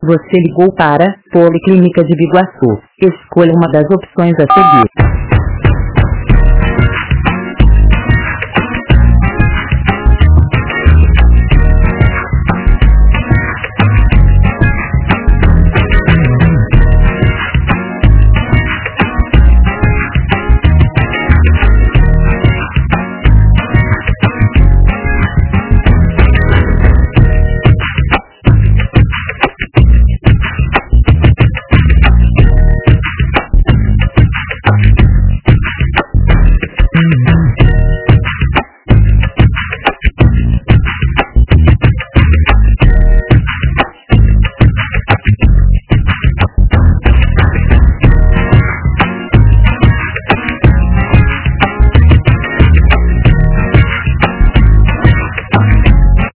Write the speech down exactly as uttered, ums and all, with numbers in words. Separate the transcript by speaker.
Speaker 1: Você ligou para Policlínica de Biguaçu. Escolha uma das opções a seguir.